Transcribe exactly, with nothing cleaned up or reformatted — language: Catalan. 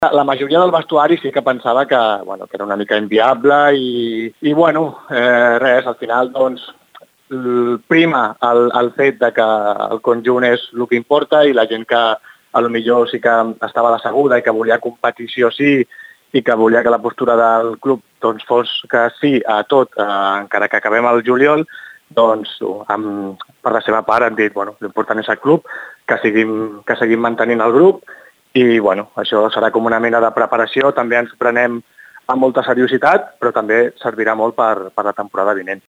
La majoria del vestuari sí que pensava que, bueno, que era una mica inviable i, i bueno, eh, res, al final doncs, prima el, el fet de que el conjunt és el que importa i la gent que a lo millor sí que estava decebuda i que volia competició sí i que volia que la postura del club doncs, fos que sí a tot, eh, encara que acabem el juliol, doncs amb, per la seva part han dit bueno, l'important és el club, que seguim, que seguim mantenint el grup i bueno, això serà com una mena de preparació, també ens prenem amb molta seriositat, però també servirà molt per, per la temporada vinent.